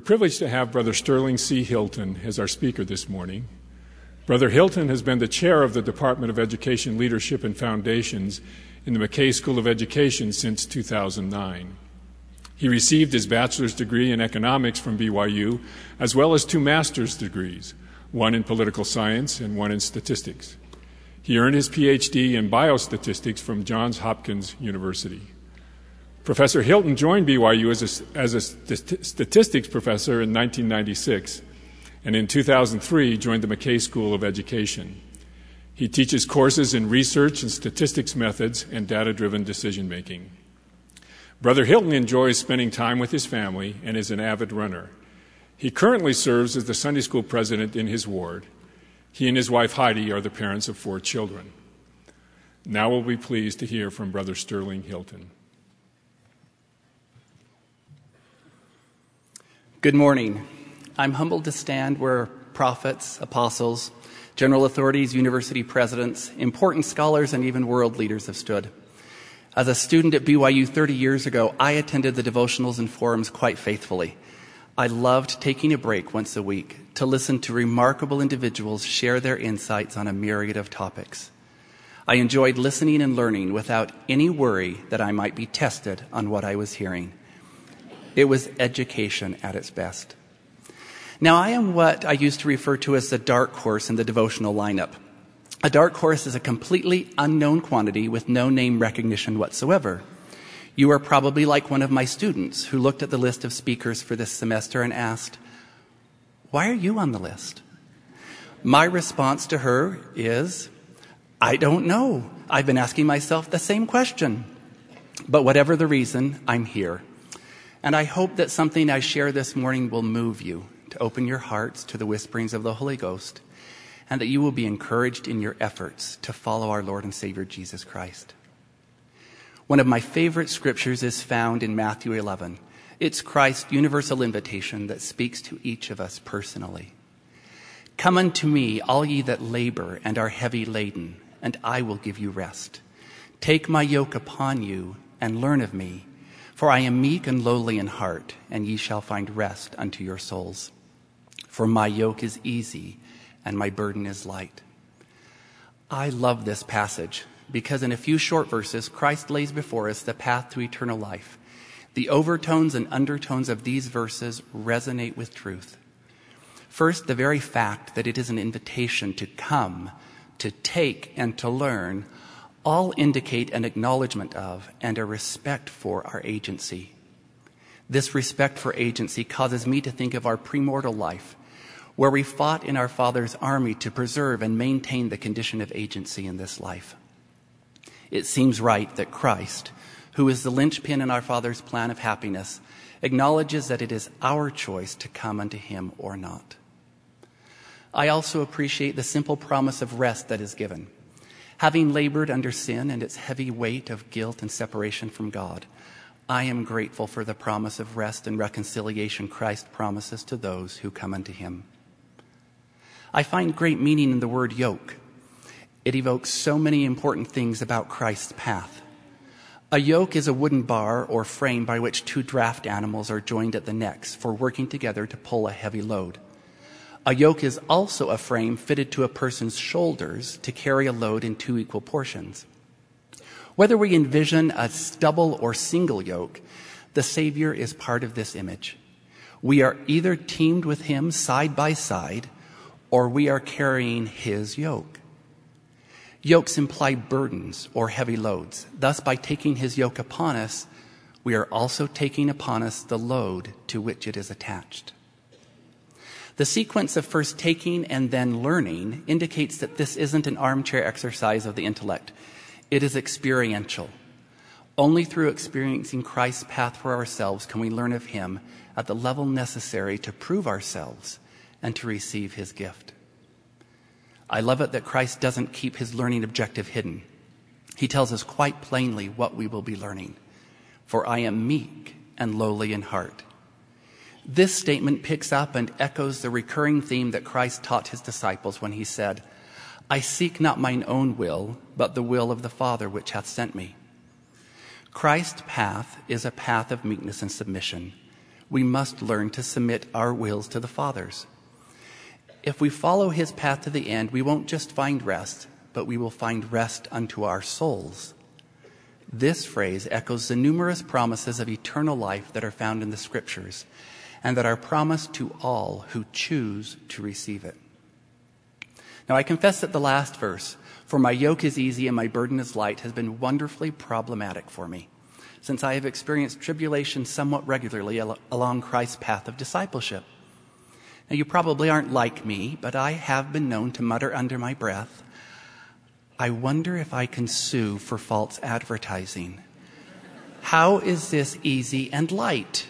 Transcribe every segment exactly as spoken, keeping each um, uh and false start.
privileged to have Brother Sterling C. Hilton as our speaker this morning. Brother Hilton has been the chair of the Department of Education Leadership and Foundations in the McKay School of Education since two thousand nine. He received his bachelor's degree in economics from B Y U, as well as two master's degrees, one in political science and one in statistics. He earned his P H D in biostatistics from Johns Hopkins University. Professor Hilton joined B Y U as a, as a st- statistics professor in nineteen ninety-six, and in two thousand three joined the McKay School of Education. He teaches courses in research and statistics methods and data-driven decision-making. Brother Hilton enjoys spending time with his family and is an avid runner. He currently serves as the Sunday school president in his ward. He and his wife Heidi are the parents of four children. Now we'll be pleased to hear from Brother Sterling Hilton. Good morning. I'm humbled to stand where prophets, apostles, general authorities, university presidents, important scholars, and even world leaders have stood. As a student at B Y U thirty years ago, I attended the devotionals and forums quite faithfully. I loved taking a break once a week to listen to remarkable individuals share their insights on a myriad of topics. I enjoyed listening and learning without any worry that I might be tested on what I was hearing. It was education at its best. Now, I am what I used to refer to as the dark horse in the devotional lineup. A dark horse is a completely unknown quantity with no name recognition whatsoever. You are probably like one of my students who looked at the list of speakers for this semester and asked, "Why are you on the list?" My response to her is, "I don't know. I've been asking myself the same question. But whatever the reason, I'm here. And I hope that something I share this morning will move you to open your hearts to the whisperings of the Holy Ghost, and that you will be encouraged in your efforts to follow our Lord and Savior Jesus Christ." One of my favorite scriptures is found in Matthew eleven. It's Christ's universal invitation that speaks to each of us personally. "Come unto me, all ye that labor and are heavy laden, and I will give you rest. Take my yoke upon you and learn of me, for I am meek and lowly in heart, and ye shall find rest unto your souls. For my yoke is easy and my burden is light." I love this passage because in a few short verses, Christ lays before us the path to eternal life. The overtones and undertones of these verses resonate with truth. First, the very fact that it is an invitation to come, to take, and to learn all indicate an acknowledgement of and a respect for our agency. This respect for agency causes me to think of our premortal life, where we fought in our Father's army to preserve and maintain the condition of agency in this life. It seems right that Christ, who is the linchpin in our Father's plan of happiness, acknowledges that it is our choice to come unto him or not. I also appreciate the simple promise of rest that is given. Having labored under sin and its heavy weight of guilt and separation from God, I am grateful for the promise of rest and reconciliation Christ promises to those who come unto him. I find great meaning in the word yoke. It evokes so many important things about Christ's path. A yoke is a wooden bar or frame by which two draft animals are joined at the necks for working together to pull a heavy load. A yoke is also a frame fitted to a person's shoulders to carry a load in two equal portions. Whether we envision a double or single yoke, the Savior is part of this image. We are either teamed with him side by side, or we are carrying his yoke. Yokes imply burdens or heavy loads. Thus, by taking his yoke upon us, we are also taking upon us the load to which it is attached. The sequence of first taking and then learning indicates that this isn't an armchair exercise of the intellect. It is experiential. Only through experiencing Christ's path for ourselves can we learn of him at the level necessary to prove ourselves and to receive his gift. I love it that Christ doesn't keep his learning objective hidden. He tells us quite plainly what we will be learning. For I am meek and lowly in heart. This statement picks up and echoes the recurring theme that Christ taught his disciples when he said, "I seek not mine own will, but the will of the Father which hath sent me." Christ's path is a path of meekness and submission. we must learn to submit our wills to the Father's. If we follow his path to the end, we won't just find rest, but we will find rest unto our souls. This phrase echoes the numerous promises of eternal life that are found in the Scriptures and that are promised to all who choose to receive it. Now, I confess that the last verse, "For my yoke is easy and my burden is light," has been wonderfully problematic for me, since I have experienced tribulation somewhat regularly al- along Christ's path of discipleship. Now, you probably aren't like me, but I have been known to mutter under my breath, "I wonder if I can sue for false advertising. How is this easy and light?"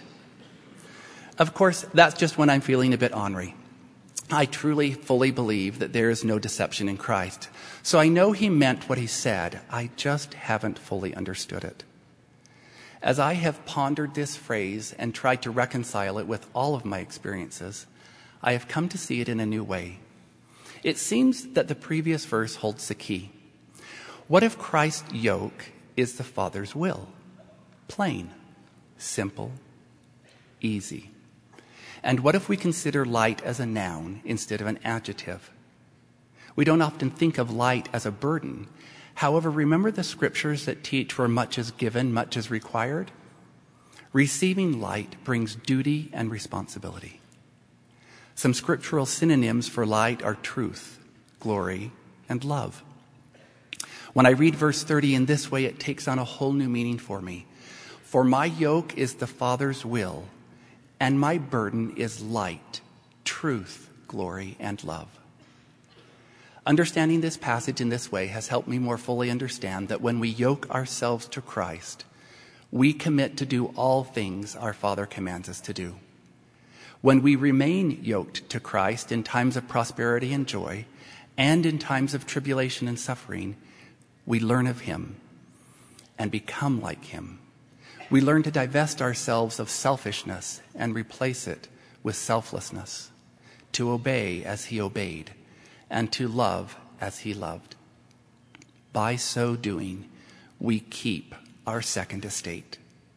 Of course, that's just when I'm feeling a bit ornery. I truly, fully believe that there is no deception in Christ. So I know he meant what he said. I just haven't fully understood it. As I have pondered this phrase and tried to reconcile it with all of my experiences, I have come to see it in a new way. It seems that the previous verse holds the key. What if Christ's yoke is the Father's will? Plain, simple, easy. And what if we consider light as a noun instead of an adjective? We don't often think of light as a burden. However, remember the Scriptures that teach where much is given, much is required? Receiving light brings duty and responsibility. Some scriptural synonyms for light are truth, glory, and love. When I read verse thirty in this way, it takes on a whole new meaning for me. For my yoke is the Father's will, and my burden is light, truth, glory, and love. Understanding this passage in this way has helped me more fully understand that when we yoke ourselves to Christ, we commit to do all things our Father commands us to do. When we remain yoked to Christ in times of prosperity and joy, and in times of tribulation and suffering, we learn of him and become like him. We learn to divest ourselves of selfishness and replace it with selflessness, to obey as he obeyed, and to love as he loved. By so doing, we keep our second estate.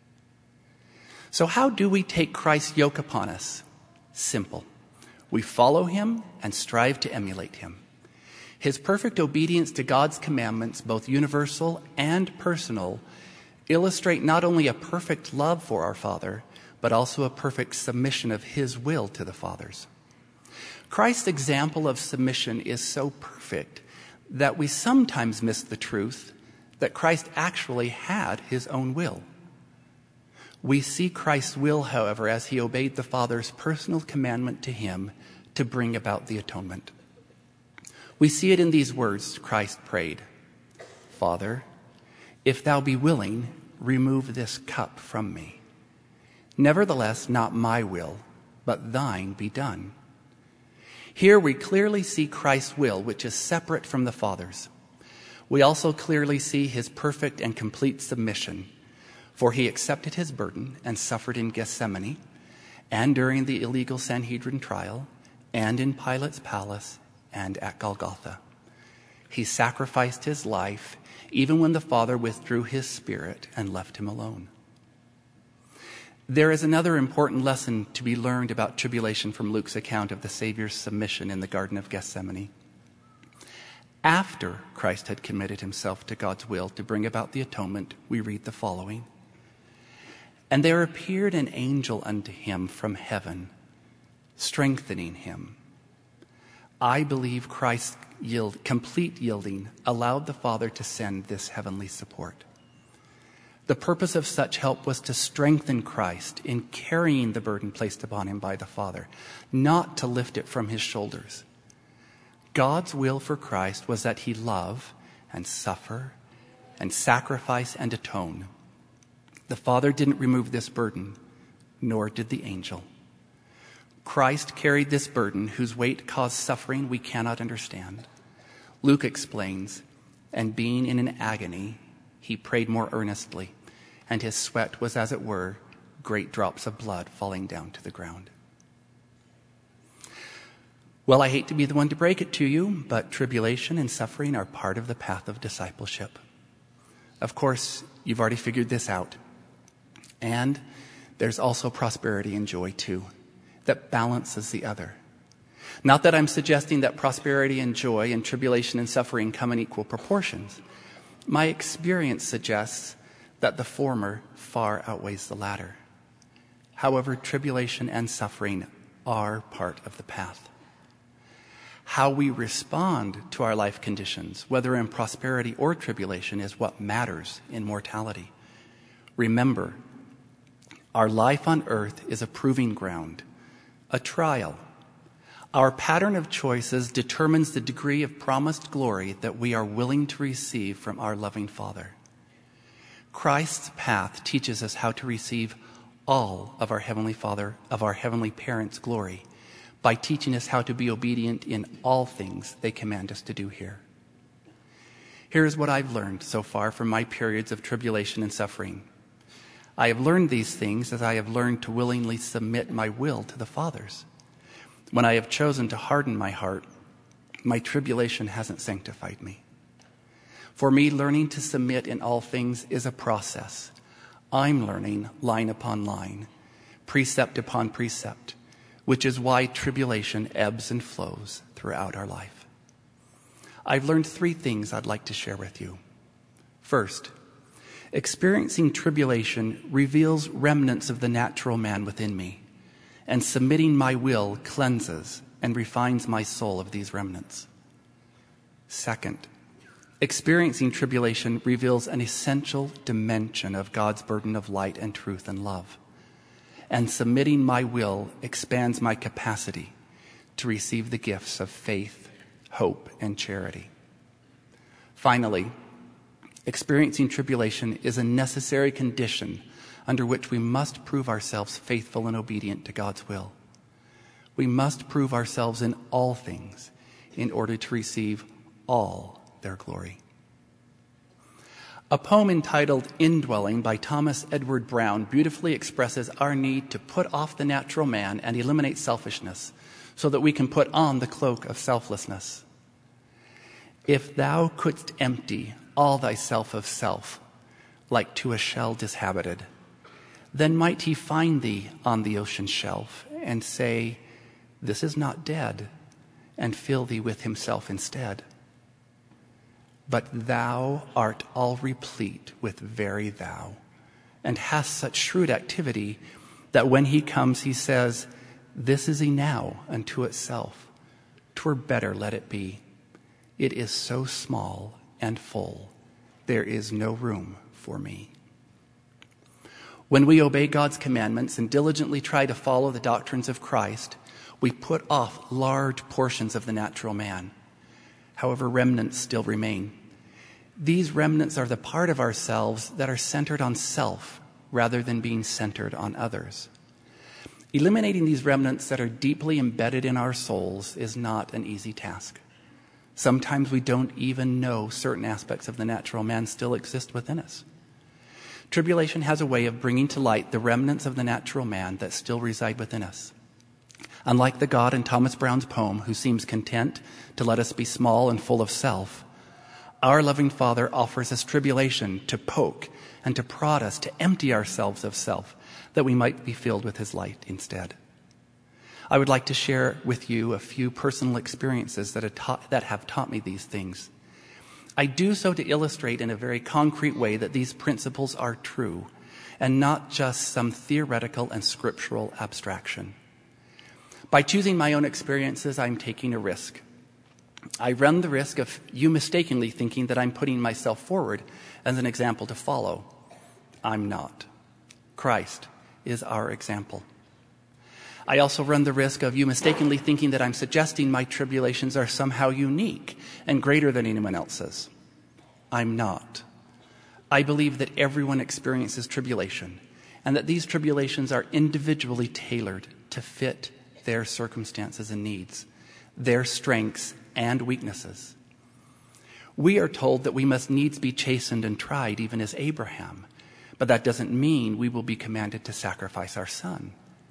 So how do we take Christ's yoke upon us? Simple. We follow him and strive to emulate him. His perfect obedience to God's commandments, both universal and personal, illustrate not only a perfect love for our Father, but also a perfect submission of his will to the Father's. Christ's example of submission is so perfect that we sometimes miss the truth that Christ actually had his own will. We see Christ's will, however, as he obeyed the Father's personal commandment to him to bring about the atonement. We see it in these words Christ prayed, "Father, if thou be willing, remove this cup from me. Nevertheless, not my will, but thine be done." Here we clearly see Christ's will, which is separate from the Father's. We also clearly see his perfect and complete submission, for he accepted his burden and suffered in Gethsemane, and during the illegal Sanhedrin trial, and in Pilate's palace, and at Golgotha. He sacrificed his life even when the Father withdrew his Spirit and left him alone. There is another important lesson to be learned about tribulation from Luke's account of the Savior's submission in the Garden of Gethsemane. After Christ had committed himself to God's will to bring about the atonement, we read the following. "And there appeared an angel unto him from heaven, strengthening him." I believe Christ's yield, complete yielding allowed the Father to send this heavenly support. The purpose of such help was to strengthen Christ in carrying the burden placed upon him by the Father, not to lift it from his shoulders. God's will for Christ was that he love and suffer and sacrifice and atone. The Father didn't remove this burden, nor did the angel. Christ carried this burden whose weight caused suffering we cannot understand. Luke explains, "And being in an agony, he prayed more earnestly, and his sweat was, as it were, great drops of blood falling down to the ground." Well, I hate to be the one to break it to you, but tribulation and suffering are part of the path of discipleship. Of course, you've already figured this out. And there's also prosperity and joy too, that balances the other. Not that I'm suggesting that prosperity and joy and tribulation and suffering come in equal proportions. My experience suggests that the former far outweighs the latter. However, tribulation and suffering are part of the path. How we respond to our life conditions, whether in prosperity or tribulation, is what matters in mortality. Remember, our life on earth is a proving ground, a trial. Our pattern of choices determines the degree of promised glory that we are willing to receive from our loving Father. Christ's path teaches us how to receive all of our Heavenly Father, of our Heavenly Parent's glory, by teaching us how to be obedient in all things they command us to do here. Here's what I've learned so far from my periods of tribulation and suffering. I have learned these things as I have learned to willingly submit my will to the Father's. When I have chosen to harden my heart, my tribulation hasn't sanctified me. For me, learning to submit in all things is a process. I'm learning line upon line, precept upon precept, which is why tribulation ebbs and flows throughout our life. I've learned three things I'd like to share with you. First, experiencing tribulation reveals remnants of the natural man within me, and submitting my will cleanses and refines my soul of these remnants. Second, experiencing tribulation reveals an essential dimension of God's burden of light and truth and love. And submitting my will expands my capacity to receive the gifts of faith, hope, and charity. Finally, experiencing tribulation is a necessary condition under which we must prove ourselves faithful and obedient to God's will. We must prove ourselves in all things in order to receive all their glory. A poem entitled Indwelling by Thomas Edward Brown beautifully expresses our need to put off the natural man and eliminate selfishness so that we can put on the cloak of selflessness. If thou couldst empty all thyself of self, like to a shell dishabited, then might he find thee on the ocean shelf and say, this is not dead, and fill thee with himself instead. But thou art all replete with very thou, and hast such shrewd activity that when he comes he says, this is enow unto itself, 'twere better let it be. It is so small and full, there is no room for me. When we obey God's commandments and diligently try to follow the doctrines of Christ, we put off large portions of the natural man. However, remnants still remain. These remnants are the part of ourselves that are centered on self rather than being centered on others. Eliminating these remnants that are deeply embedded in our souls is not an easy task. Sometimes we don't even know certain aspects of the natural man still exist within us. Tribulation has a way of bringing to light the remnants of the natural man that still reside within us. Unlike the God in Thomas Brown's poem, who seems content to let us be small and full of self, our loving Father offers us tribulation to poke and to prod us to empty ourselves of self, that we might be filled with his light instead. I would like to share with you a few personal experiences that have taught, that have taught me these things. I do so to illustrate in a very concrete way that these principles are true and not just some theoretical and scriptural abstraction. By choosing my own experiences, I'm taking a risk. I run the risk of you mistakenly thinking that I'm putting myself forward as an example to follow. I'm not. Christ is our example. I also run the risk of you mistakenly thinking that I'm suggesting my tribulations are somehow unique and greater than anyone else's. I'm not. I believe that everyone experiences tribulation, and that these tribulations are individually tailored to fit their circumstances and needs, their strengths and weaknesses. We are told that we must needs be chastened and tried, even as Abraham, but that doesn't mean we will be commanded to sacrifice our son.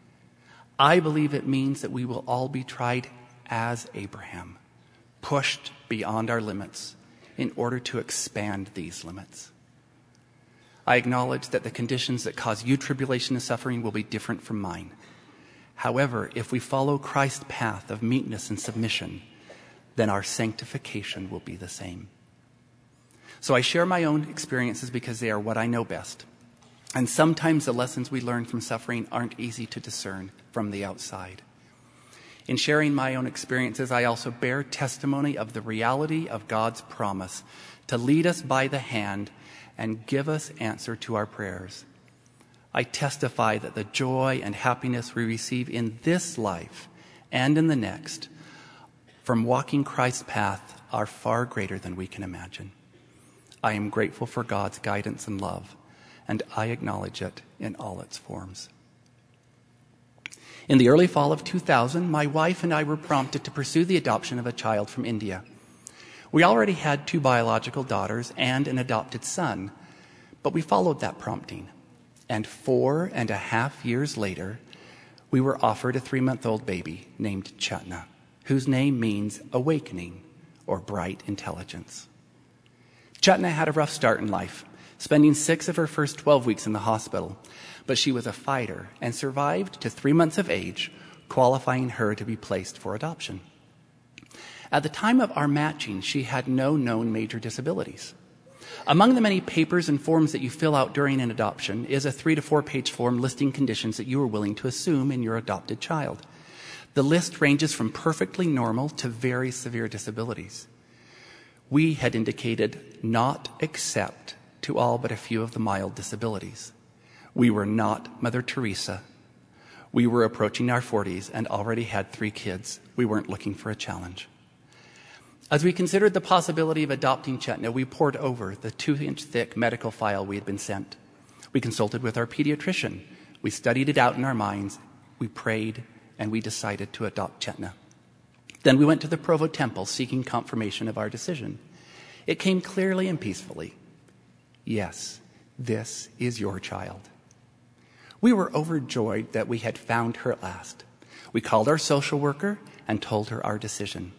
I believe it means that we will all be tried as Abraham, pushed beyond our limits in order to expand these limits. I acknowledge that the conditions that cause you tribulation and suffering will be different from mine. However, if we follow Christ's path of meekness and submission, then our sanctification will be the same. So I share my own experiences because they are what I know best. And sometimes the lessons we learn from suffering aren't easy to discern from the outside. In sharing my own experiences, I also bear testimony of the reality of God's promise to lead us by the hand and give us answer to our prayers. I testify that the joy and happiness we receive in this life and in the next from walking Christ's path are far greater than we can imagine. I am grateful for God's guidance and love, and I acknowledge it in all its forms. In the early fall of two thousand, my wife and I were prompted to pursue the adoption of a child from India. We already had two biological daughters and an adopted son, but we followed that prompting. And four and a half years later, we were offered a three-month-old baby named Chetna, whose name means awakening or bright intelligence. Chetna had a rough start in life, spending six of her first twelve weeks in the hospital, but she was a fighter and survived to three months of age, qualifying her to be placed for adoption. At the time of our matching, she had no known major disabilities. Among the many papers and forms that you fill out during an adoption is a three to four page form listing conditions that you are willing to assume in your adopted child. The list ranges from perfectly normal to very severe disabilities. We had indicated not accept to all but a few of the mild disabilities. We were not Mother Teresa. We were approaching our forties and already had three kids. We weren't looking for a challenge. As we considered the possibility of adopting Chetna, we pored over the two-inch thick medical file we had been sent. We consulted with our pediatrician. We studied it out in our minds. We prayed, and we decided to adopt Chetna. Then we went to the Provo Temple seeking confirmation of our decision. It came clearly and peacefully. Yes, this is your child. We were overjoyed that we had found her at last. We called our social worker and told her our decision.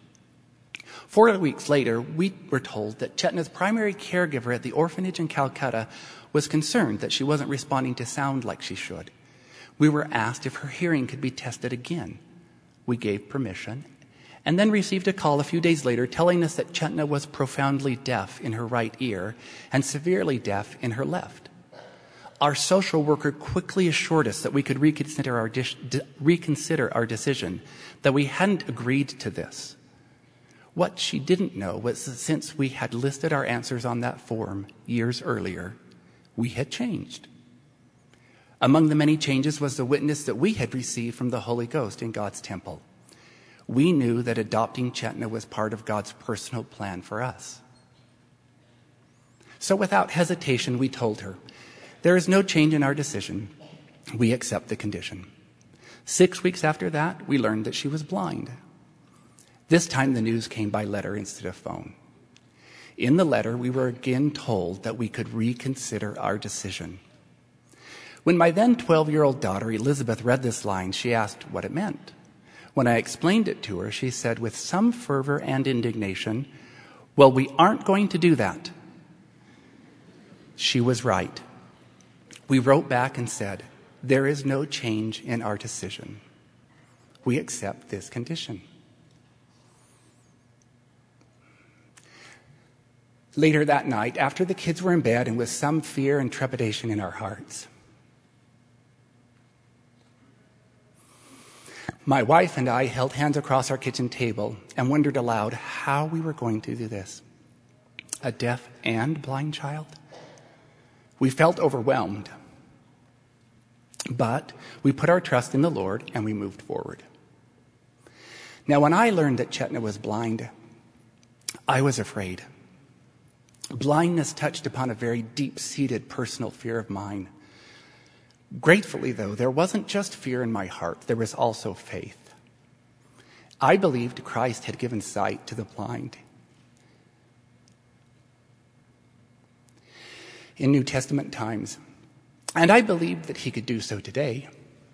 Four weeks later, we were told that Chetna's primary caregiver at the orphanage in Calcutta was concerned that she wasn't responding to sound like she should. We were asked if her hearing could be tested again. We gave permission and then received a call a few days later telling us that Chetna was profoundly deaf in her right ear and severely deaf in her left. Our social worker quickly assured us that we could reconsider our, de- de- reconsider our decision, that we hadn't agreed to this. What she didn't know was that since we had listed our answers on that form years earlier, we had changed. Among the many changes was the witness that we had received from the Holy Ghost in God's temple. We knew that adopting Chetna was part of God's personal plan for us. So without hesitation, we told her, there is no change in our decision. We accept the condition. Six weeks after that, we learned that she was blind. This time the news came by letter instead of phone. In the letter, we were again told that we could reconsider our decision. When my then twelve-year-old daughter, Elizabeth, read this line, she asked what it meant. When I explained it to her, she said with some fervor and indignation, "Well, we aren't going to do that." She was right. We wrote back and said, there is no change in our decision. We accept this condition. Later that night, after the kids were in bed and with some fear and trepidation in our hearts, my wife and I held hands across our kitchen table and wondered aloud how we were going to do this. A deaf and blind child? We felt overwhelmed, but we put our trust in the Lord and we moved forward. Now, when I learned that Chetna was blind, I was afraid. Blindness touched upon a very deep-seated personal fear of mine. Gratefully, though, there wasn't just fear in my heart, there was also faith. I believed Christ had given sight to the blind. In New Testament times, and I believed that he could do so today.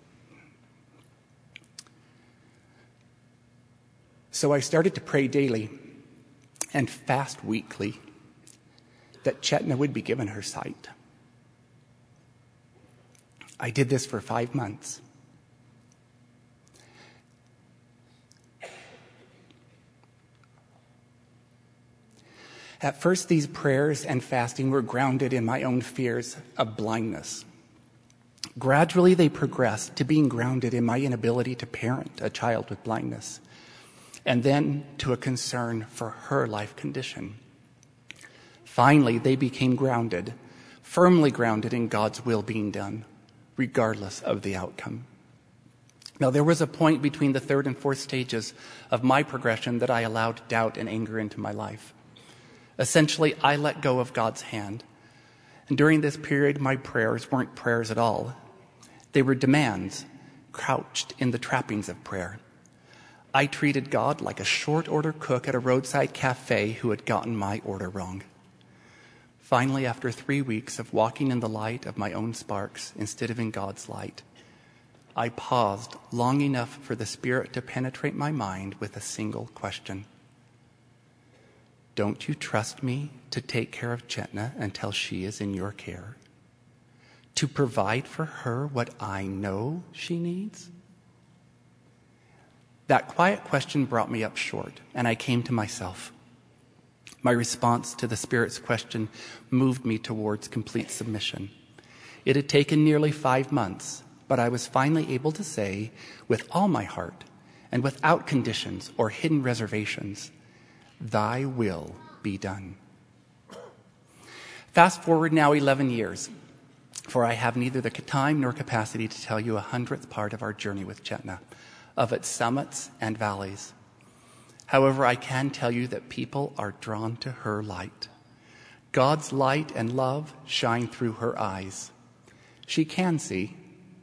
So I started to pray daily and fast weekly that Chetna would be given her sight. I did this for five months. At first, these prayers and fasting were grounded in my own fears of blindness. Gradually, they progressed to being grounded in my inability to parent a child with blindness, and then to a concern for her life condition. Finally, they became grounded, firmly grounded in God's will being done, regardless of the outcome. Now, there was a point between the third and fourth stages of my progression that I allowed doubt and anger into my life. Essentially, I let go of God's hand. And during this period, my prayers weren't prayers at all. They were demands, crouched in the trappings of prayer. I treated God like a short-order cook at a roadside cafe who had gotten my order wrong. Finally, after three weeks of walking in the light of my own sparks instead of in God's light, I paused long enough for the Spirit to penetrate my mind with a single question. Don't you trust me to take care of Chetna until she is in your care? To provide for her what I know she needs? That quiet question brought me up short, and I came to myself. My response to the Spirit's question moved me towards complete submission. It had taken nearly five months, but I was finally able to say, with all my heart, and without conditions or hidden reservations, Thy will be done. Fast forward now eleven years, for I have neither the time nor capacity to tell you a hundredth part of our journey with Chetna, of its summits and valleys. However, I can tell you that people are drawn to her light. God's light and love shine through her eyes. She can see.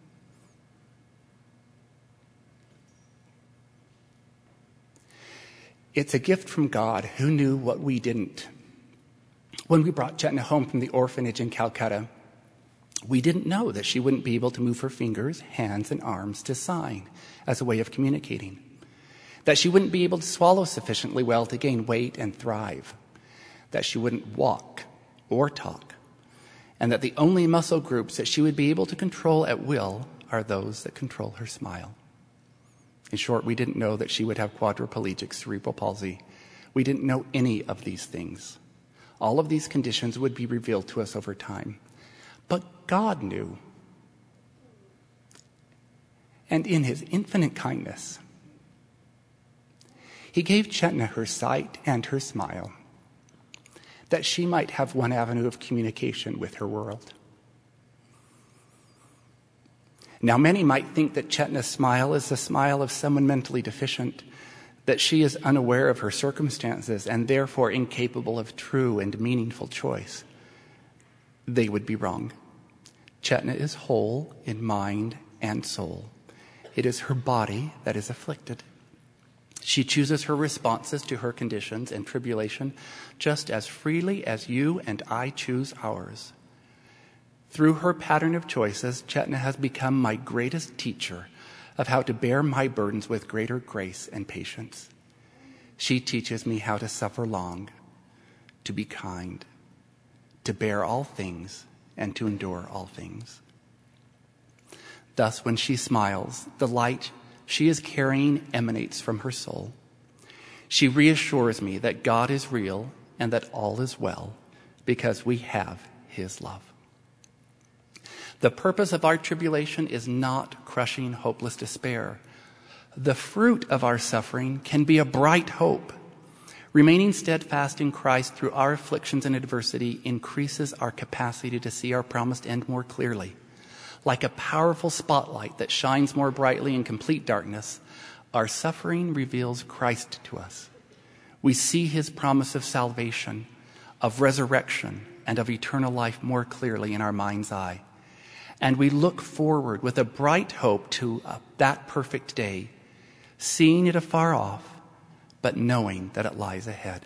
It's a gift from God who knew what we didn't. When we brought Chetna home from the orphanage in Calcutta, we didn't know that she wouldn't be able to move her fingers, hands, and arms to sign as a way of communicating, that she wouldn't be able to swallow sufficiently well to gain weight and thrive, that she wouldn't walk or talk, and that the only muscle groups that she would be able to control at will are those that control her smile. In short, we didn't know that she would have quadriplegic cerebral palsy. We didn't know any of these things. All of these conditions would be revealed to us over time. But God knew. And in his infinite kindness, he gave Chetna her sight and her smile, that she might have one avenue of communication with her world. Now, many might think that Chetna's smile is the smile of someone mentally deficient, that she is unaware of her circumstances and therefore incapable of true and meaningful choice. They would be wrong. Chetna is whole in mind and soul. It is her body that is afflicted. She chooses her responses to her conditions and tribulation just as freely as you and I choose ours. Through her pattern of choices, Chetna has become my greatest teacher of how to bear my burdens with greater grace and patience. She teaches me how to suffer long, to be kind, to bear all things, and to endure all things. Thus, when she smiles, the light she is carrying emanates from her soul. She reassures me that God is real and that all is well because we have his love. The purpose of our tribulation is not crushing, hopeless despair. The fruit of our suffering can be a bright hope. Remaining steadfast in Christ through our afflictions and adversity increases our capacity to see our promised end more clearly. Like a powerful spotlight that shines more brightly in complete darkness, our suffering reveals Christ to us. We see his promise of salvation, of resurrection, and of eternal life more clearly in our mind's eye. And we look forward with a bright hope to uh, that perfect day, seeing it afar off, but knowing that it lies ahead.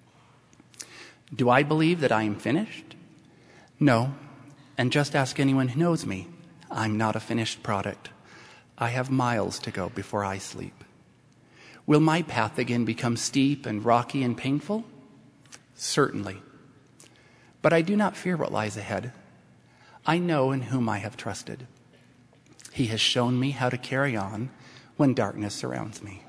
Do I believe that I am finished? No. And just ask anyone who knows me. I'm not a finished product. I have miles to go before I sleep. Will my path again become steep and rocky and painful? Certainly. But I do not fear what lies ahead. I know in whom I have trusted. He has shown me how to carry on when darkness surrounds me.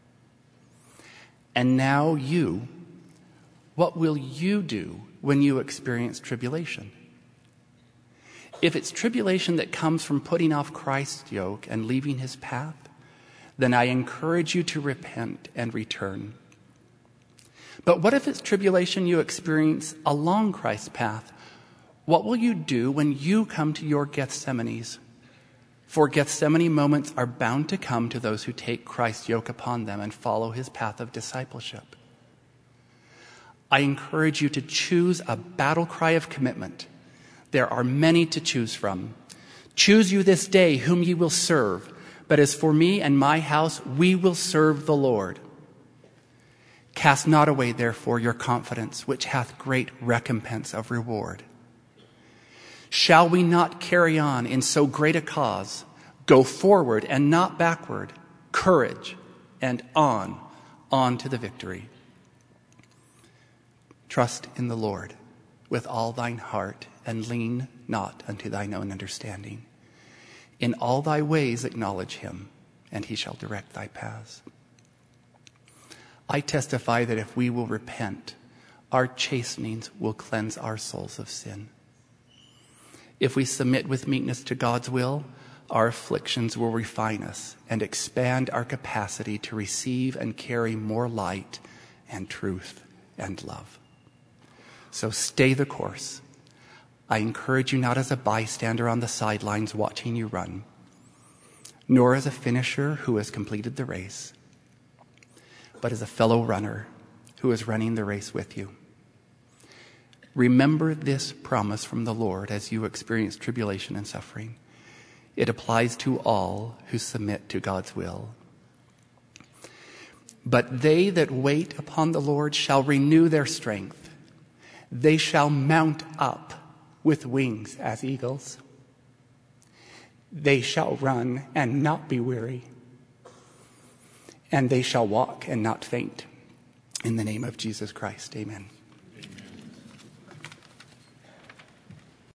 And now you, what will you do when you experience tribulation? If it's tribulation that comes from putting off Christ's yoke and leaving his path, then I encourage you to repent and return. But what if it's tribulation you experience along Christ's path? What will you do when you come to your Gethsemanes? For Gethsemane moments are bound to come to those who take Christ's yoke upon them and follow his path of discipleship. I encourage you to choose a battle cry of commitment. There are many to choose from. Choose you this day whom ye will serve. But as for me and my house, we will serve the Lord. Cast not away, therefore, your confidence, which hath great recompense of reward. Shall we not carry on in so great a cause? Go forward and not backward. Courage and on, on to the victory. Trust in the Lord with all thine heart, and lean not unto thine own understanding. In all thy ways acknowledge him, and he shall direct thy paths. I testify that if we will repent, our chastenings will cleanse our souls of sin. If we submit with meekness to God's will, our afflictions will refine us and expand our capacity to receive and carry more light and truth and love. So stay the course. I encourage you not as a bystander on the sidelines watching you run, nor as a finisher who has completed the race, but as a fellow runner who is running the race with you. Remember this promise from the Lord as you experience tribulation and suffering. It applies to all who submit to God's will. But they that wait upon the Lord shall renew their strength. They shall mount up with wings as eagles. They shall run and not be weary. And they shall walk and not faint. In the name of Jesus Christ, amen.